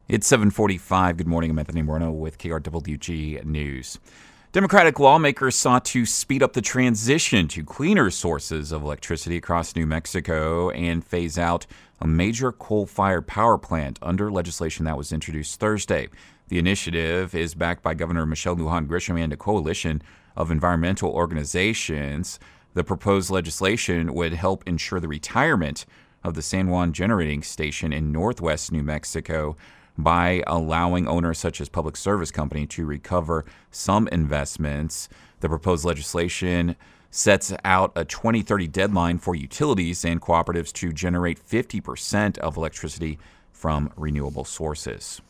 It's 7:45. Good morning. I'm Anthony Moreno with KRWG News. Democratic lawmakers sought to speed up the transition to cleaner sources of electricity across New Mexico and phase out a major coal-fired power plant under legislation that was introduced Thursday. The initiative is backed by Governor Michelle Lujan Grisham and a coalition of environmental organizations. The proposed legislation would help ensure the retirement of the San Juan Generating Station in northwest New Mexico by allowing owners such as Public Service Company to recover some investments. The proposed legislation sets out a 2030 deadline for utilities and cooperatives to generate 50% of electricity from renewable sources.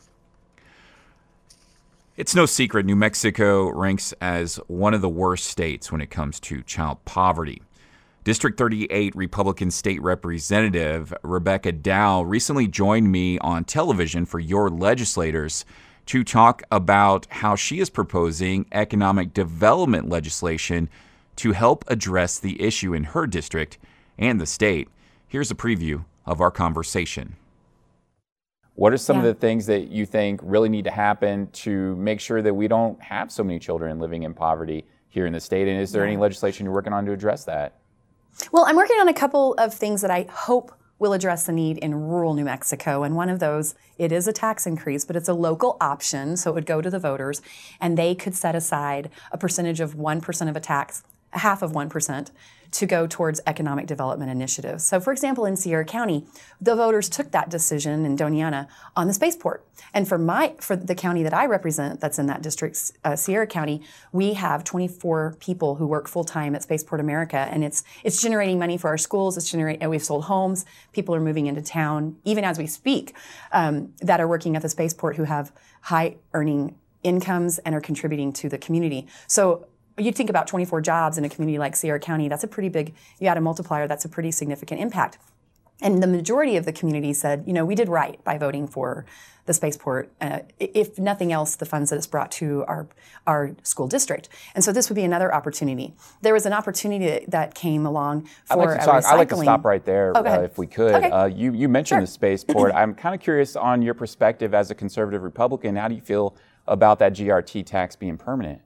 It's no secret New Mexico ranks as one of the worst states when it comes to child poverty. District 38 Republican State Representative Rebecca Dow recently joined me on television for Your Legislators to talk about how she is proposing economic development legislation to help address the issue in her district and the state. Here's a preview of our conversation. What are some of the things that you think really need to happen to make sure that we don't have so many children living in poverty here in the state? And is there any legislation you're working on to address that? Well, I'm working on a couple of things that I hope will address the need in rural New Mexico. And one of those, it is a tax increase, but it's a local option, so it would go to the voters, and they could set aside a percentage of 1% of a tax, half of 1%, to go towards economic development initiatives. So, for example, in Sierra County, the voters took that decision in Doñana on the spaceport. And for the county that I represent, that's in that district, Sierra County, we have 24 people who work full time at Spaceport America, and it's generating money for our schools. And we've sold homes. People are moving into town, even as we speak, that are working at the spaceport who have high earning incomes and are contributing to the community. So you'd think about 24 jobs in a community like Sierra County, that's a pretty big, you add a multiplier, that's a pretty significant impact. And the majority of the community said, we did right by voting for the spaceport. If nothing else, the funds that it's brought to our school district. And so this would be another opportunity. There was an opportunity that came along for recycling. I'd like to stop right there if we could. Okay. You mentioned the spaceport. I'm kind of curious on your perspective as a conservative Republican. How do you feel about that GRT tax being permanent?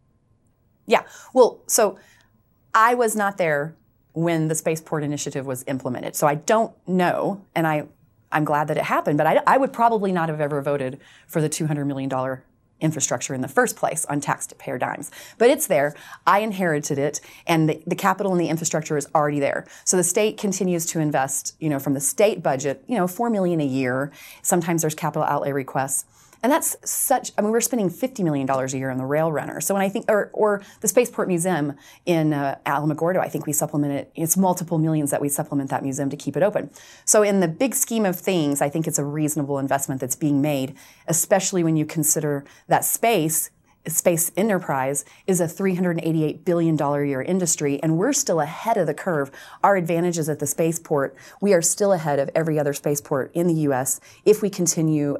Yeah, well, so I was not there when the Spaceport Initiative was implemented, so I don't know, and I'm glad that it happened, but I would probably not have ever voted for the $200 million infrastructure in the first place on taxpayer dimes. But it's there. I inherited it, and the capital and the infrastructure is already there. So the state continues to invest, from the state budget, $4 million a year. Sometimes there's capital outlay requests. And that's we're spending $50 million a year on the Rail Runner. So when I think, or the Spaceport Museum in Alamogordo, I think we supplement it. It's multiple millions that we supplement that museum to keep it open. So in the big scheme of things, I think it's a reasonable investment that's being made, especially when you consider that space enterprise is a $388 billion a year industry, and we're still ahead of the curve. Our advantages at the spaceport, we are still ahead of every other spaceport in the U.S. if we continue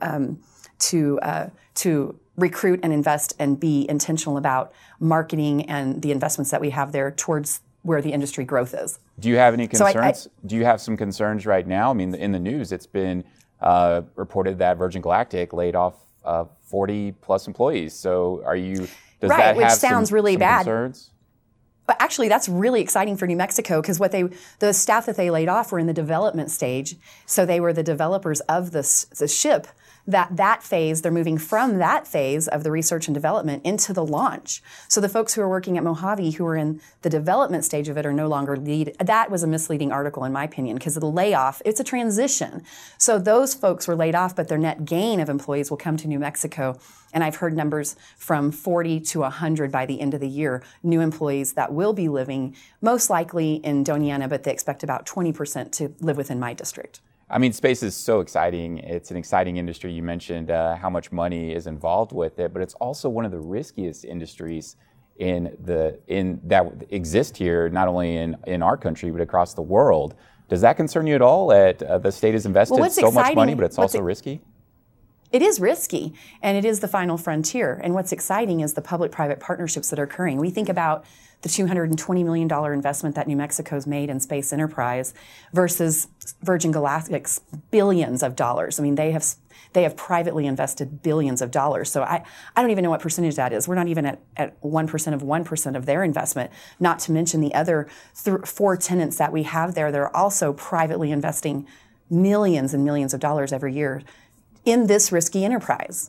to recruit and invest and be intentional about marketing and the investments that we have there towards where the industry growth is. Do you have any concerns? Do you have some concerns right now? I mean, in the news, it's been reported that Virgin Galactic laid off 40 plus employees. So does that have sounds really some bad. Concerns? But actually, that's really exciting for New Mexico because the staff that they laid off were in the development stage. So they were the developers of the ship. That phase, they're moving from that phase of the research and development into the launch. So the folks who are working at Mojave who are in the development stage of it are no longer lead. That was a misleading article in my opinion because of the layoff. It's a transition. So those folks were laid off, but their net gain of employees will come to New Mexico. And I've heard numbers from 40 to 100 by the end of the year, new employees that will be living most likely in Doñana, but they expect about 20% to live within my district. I mean, space is so exciting. It's an exciting industry. You mentioned how much money is involved with it, but it's also one of the riskiest industries that exist here, not only in our country, but across the world. Does that concern you at all? The state has invested so much money, but it's also risky? it is risky, and it is the final frontier. And what's exciting is the public-private partnerships that are occurring. We think about the $220 million investment that New Mexico's made in space enterprise versus Virgin Galactic's billions of dollars. I mean, they have privately invested billions of dollars. So I don't even know what percentage that is. We're not even at 1% of 1% of their investment, not to mention the other 4 tenants that we have there. They're also privately investing millions and millions of dollars every year in this risky enterprise.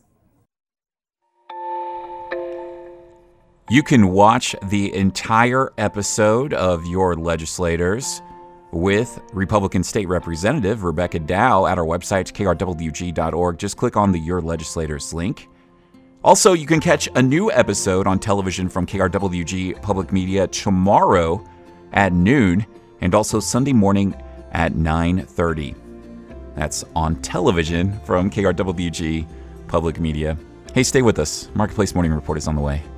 You can watch the entire episode of Your Legislators with Republican State Representative Rebecca Dow at our website, krwg.org. Just click on the Your Legislators link. Also, you can catch a new episode on television from KRWG Public Media tomorrow at noon and also Sunday morning at 9:30. That's on television from KRWG Public Media. Hey, stay with us. Marketplace Morning Report is on the way.